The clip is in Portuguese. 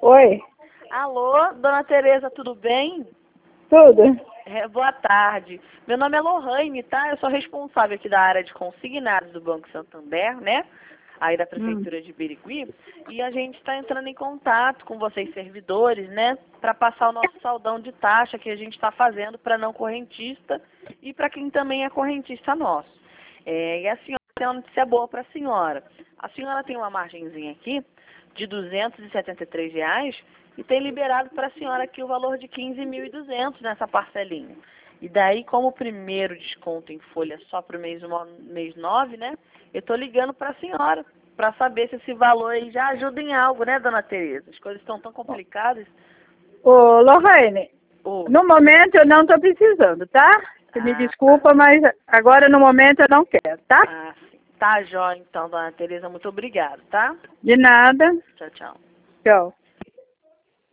Oi, Alô, dona Tereza, tudo bem? tudo? Boa tarde. Meu nome é Lohane, tá? Eu sou responsável aqui da área de consignados do Banco Santander, né? Aí da Prefeitura de Birigui. E a gente está entrando em contato com vocês, servidores, né? Para passar o nosso saldão de taxa que a gente está fazendo para não correntista e para quem também é correntista nosso. E a senhora tem uma notícia boa para a senhora. A senhora tem uma margenzinha aqui de R$ 273 e tem liberado para a senhora aqui o valor de 15.200 nessa parcelinha. E daí, como o primeiro desconto em folha só para o mês 9, né? Eu estou ligando para a senhora para saber se esse valor aí já ajuda em algo, né, dona Tereza? As coisas estão tão complicadas. Ô, Lohane, Ô, no momento eu não estou precisando, tá? Você me desculpa, mas agora no momento eu não quero, tá? sim. Tá, jóia, então, dona Tereza. Muito obrigada, tá? De nada. Tchau, tchau. Tchau.